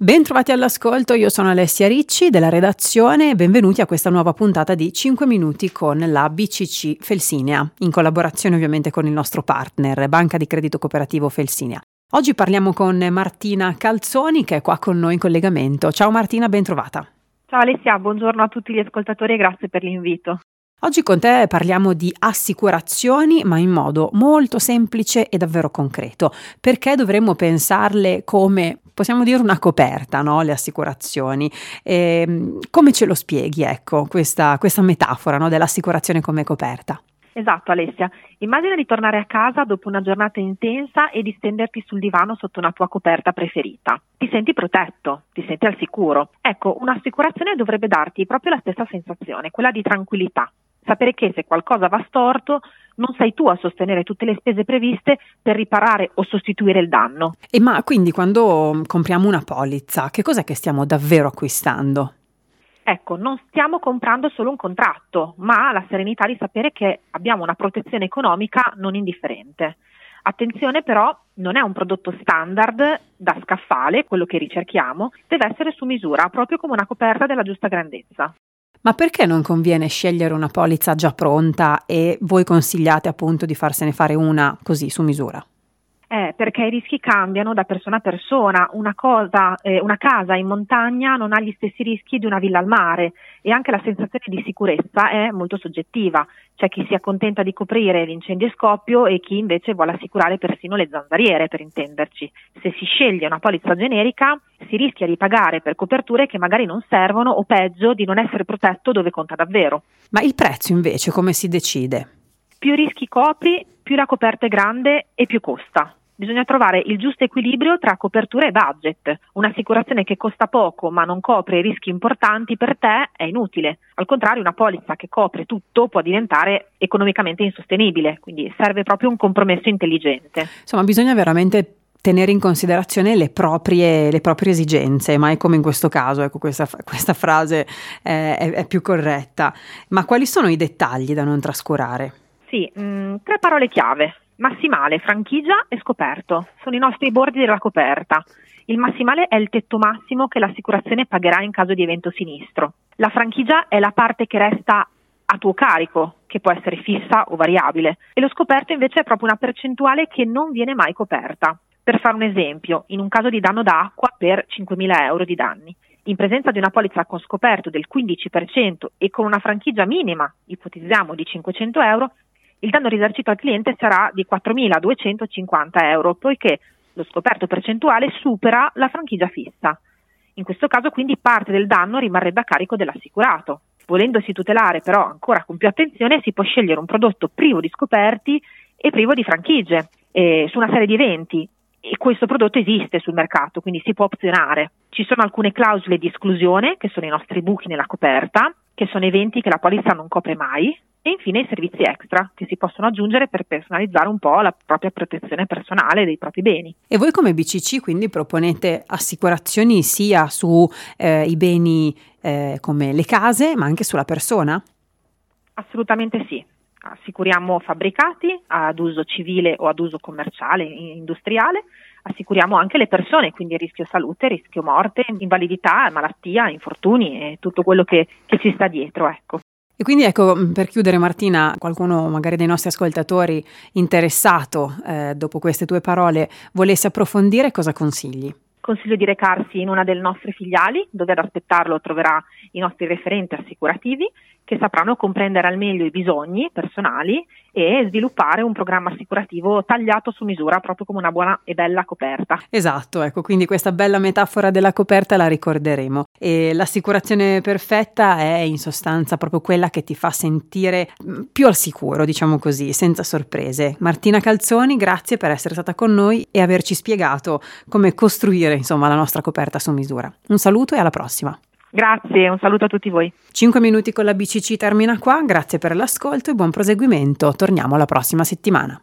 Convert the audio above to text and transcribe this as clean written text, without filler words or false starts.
Bentrovati all'ascolto, io sono Alessia Ricci della redazione e benvenuti a questa nuova puntata di 5 minuti con la BCC Felsinea, in collaborazione ovviamente con il nostro partner, Banca di Credito Cooperativo Felsinea. Oggi parliamo con Martina Calzoni che è qua con noi in collegamento. Ciao Martina, bentrovata. Ciao Alessia, buongiorno a tutti gli ascoltatori e grazie per l'invito. Oggi con te parliamo di assicurazioni, ma in modo molto semplice e davvero concreto, perché dovremmo pensarle come, possiamo dire, una coperta, no? Le assicurazioni. Come ce lo spieghi, ecco, questa metafora, no? Dell'assicurazione come coperta? Esatto Alessia, immagina di tornare a casa dopo una giornata intensa e di stenderti sul divano sotto una tua coperta preferita. Ti senti protetto, ti senti al sicuro. Ecco, un'assicurazione dovrebbe darti proprio la stessa sensazione, quella di tranquillità. Sapere che se qualcosa va storto non sei tu a sostenere tutte le spese previste per riparare o sostituire il danno. Ma quindi quando compriamo una polizza, che cos'è che stiamo davvero acquistando? Ecco, non stiamo comprando solo un contratto, ma la serenità di sapere che abbiamo una protezione economica non indifferente. Attenzione però, non è un prodotto standard da scaffale, quello che ricerchiamo, deve essere su misura, proprio come una coperta della giusta grandezza. Ma perché non conviene scegliere una polizza già pronta e voi consigliate appunto di farsene fare una così su misura? Perché i rischi cambiano da persona a persona. Una casa in montagna non ha gli stessi rischi di una villa al mare e anche la sensazione di sicurezza è molto soggettiva. C'è chi si accontenta di coprire l'incendio e scoppio e chi invece vuole assicurare persino le zanzariere, per intenderci. Se si sceglie una polizza generica si rischia di pagare per coperture che magari non servono o peggio di non essere protetto dove conta davvero. Ma il prezzo invece come si decide? Più rischi copri, più la coperta è grande e più costa. Bisogna trovare il giusto equilibrio tra copertura e budget. Un'assicurazione che costa poco ma non copre i rischi importanti per te è inutile. Al contrario, una polizza che copre tutto può diventare economicamente insostenibile, quindi serve proprio un compromesso intelligente. Insomma, bisogna veramente tenere in considerazione le proprie esigenze, mai come in questo caso, ecco, questa frase è più corretta. Ma quali sono i dettagli da non trascurare? Sì, 3 parole chiave. Massimale, franchigia e scoperto. Sono i nostri bordi della coperta. Il massimale è il tetto massimo che l'assicurazione pagherà in caso di evento sinistro. La franchigia è la parte che resta a tuo carico, che può essere fissa o variabile. E lo scoperto invece è proprio una percentuale che non viene mai coperta. Per fare un esempio, in un caso di danno d'acqua per 5.000 euro di danni, in presenza di una polizza con scoperto del 15% e con una franchigia minima, ipotizziamo di 500 euro, il danno risarcito al cliente sarà di 4.250 euro, poiché lo scoperto percentuale supera la franchigia fissa. In questo caso quindi parte del danno rimarrebbe a carico dell'assicurato. Volendosi tutelare però ancora con più attenzione si può scegliere un prodotto privo di scoperti e privo di franchigie su una serie di eventi. E questo prodotto esiste sul mercato, quindi si può opzionare. Ci sono alcune clausole di esclusione, che sono i nostri buchi nella coperta, che sono eventi che la polizza non copre mai, e infine i servizi extra, che si possono aggiungere per personalizzare un po' la propria protezione personale dei propri beni. E voi come BCC quindi proponete assicurazioni sia su i beni come le case, ma anche sulla persona? Assolutamente sì. Assicuriamo fabbricati ad uso civile o ad uso commerciale, industriale, assicuriamo anche le persone, quindi rischio salute, rischio morte, invalidità, malattia, infortuni e tutto quello che ci sta dietro, ecco. E quindi ecco, per chiudere Martina, qualcuno magari dei nostri ascoltatori interessato dopo queste tue parole volesse approfondire, cosa consigli? Consiglio di recarsi in una delle nostre filiali, dove ad aspettarlo troverà i nostri referenti assicurativi che sapranno comprendere al meglio i bisogni personali e sviluppare un programma assicurativo tagliato su misura, proprio come una buona e bella coperta. Esatto, ecco, quindi questa bella metafora della coperta la ricorderemo. E l'assicurazione perfetta è in sostanza proprio quella che ti fa sentire più al sicuro, diciamo così, senza sorprese. Martina Calzoni, grazie per essere stata con noi e averci spiegato come costruire, insomma, la nostra coperta su misura. Un saluto e alla prossima. Grazie, un saluto a tutti voi. 5 minuti con la BCC termina qua, grazie per l'ascolto e buon proseguimento. Torniamo la prossima settimana.